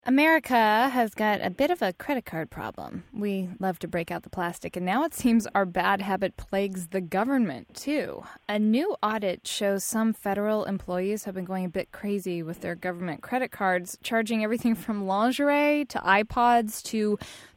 America has got a bit of a credit card problem. We love to break out the plastic, and now it seems our bad habit plagues the government, too. A new audit shows some federal employees have been going a bit crazy with their government credit cards, charging everything from lingerie to iPods to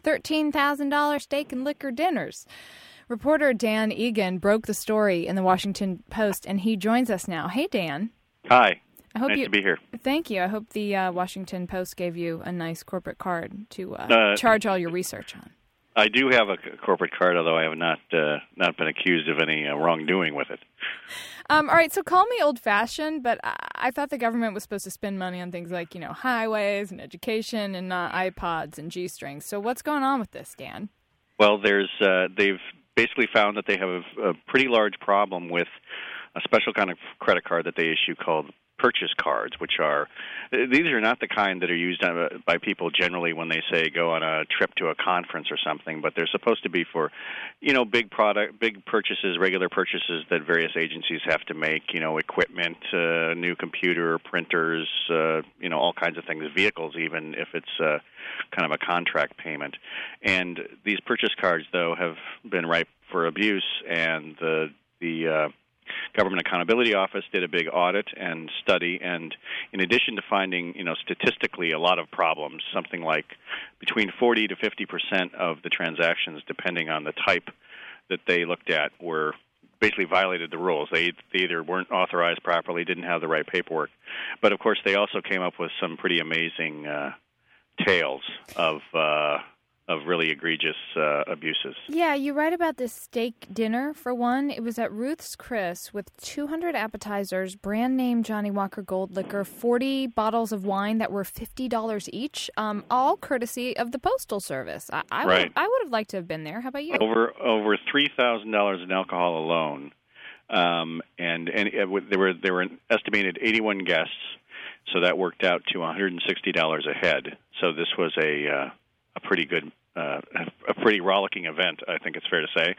$13,000 steak and liquor dinners. Reporter Dan Egan broke the story in the Washington Post, and he joins us now. Hey, Dan. Hi. Nice to be here. Thank you. I hope the Washington Post gave you a nice corporate card to charge all your research on. I do have a corporate card, although I have not been accused of any wrongdoing with it. All right, so call me old-fashioned, but I thought the government was supposed to spend money on things like, highways and education and not iPods and G-strings. So what's going on with this, Dan? Well, they've basically found that they have a pretty large problem with a special kind of credit card that they issue called purchase cards, these are not the kind that are used by people generally when they say go on a trip to a conference or something, but they're supposed to be for, big purchases, regular purchases that various agencies have to make, equipment, new computer, printers, all kinds of things, vehicles even, if it's kind of a contract payment. And these purchase cards, though, have been ripe for abuse, and the Government Accountability Office did a big audit and study, and in addition to finding, statistically a lot of problems, something like between 40 to 50% of the transactions, depending on the type that they looked at, were basically violated the rules. They either weren't authorized properly, didn't have the right paperwork, but of course they also came up with some pretty amazing tales of really egregious abuses. Yeah, you write about this steak dinner, for one. It was at Ruth's Chris with 200 appetizers, brand name Johnnie Walker Gold Liquor, 40 bottles of wine that were $50 each, all courtesy of the Postal Service. I would have liked to have been there. How about you? Over $3,000 in alcohol alone, and there were an estimated 81 guests, so that worked out to $160 a head. So this was a pretty good, a pretty rollicking event, I think it's fair to say.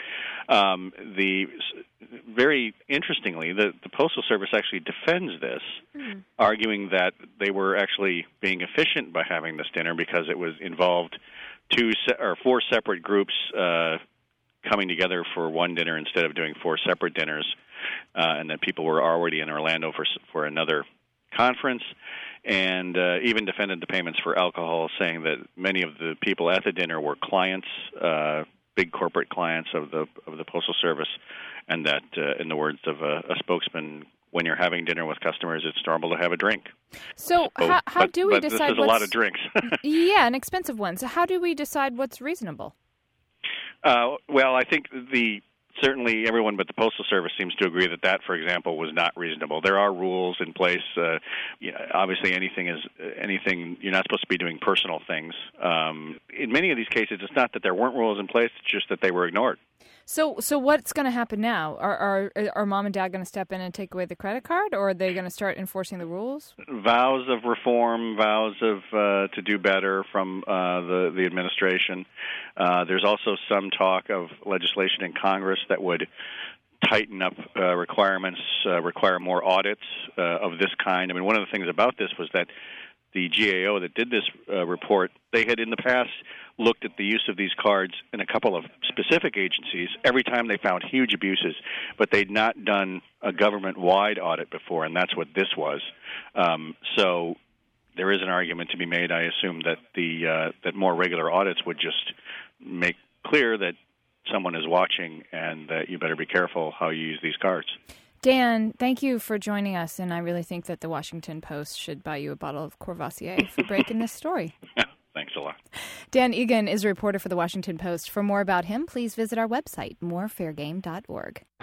Very interestingly, the Postal Service actually defends this, arguing that they were actually being efficient by having this dinner because it was involved four separate groups coming together for one dinner instead of doing four separate dinners, and that people were already in Orlando for another conference, and even defended the payments for alcohol, saying that many of the people at the dinner were clients, big corporate clients of the Postal Service, and that, in the words of a spokesman, when you're having dinner with customers, it's normal to have a drink. So how do we decide? This is a lot of drinks. Yeah, an expensive one. So how do we decide what's reasonable? Well, I think certainly everyone but the Postal Service seems to agree that, for example, was not reasonable. There are rules in place. Obviously, anything you're not supposed to be doing personal things. In many of these cases, it's not that there weren't rules in place; it's just that they were ignored. So what's going to happen now? Are Mom and Dad going to step in and take away the credit card, or are they going to start enforcing the rules? Vows of reform, vows of to do better from the administration. There's also some talk of legislation in Congress that would tighten up requirements, require more audits of this kind. I mean, one of the things about this was that the GAO that did this report, they had in the past looked at the use of these cards in a couple of specific agencies every time they found huge abuses, but they'd not done a government-wide audit before, and that's what this was. So there is an argument to be made, I assume, that that more regular audits would just make clear that someone is watching and that you better be careful how you use these cards. Dan, thank you for joining us, and I really think that the Washington Post should buy you a bottle of Courvoisier for breaking this story. Thanks a lot. Dan Egan is a reporter for the Washington Post. For more about him, please visit our website, morefairgame.org.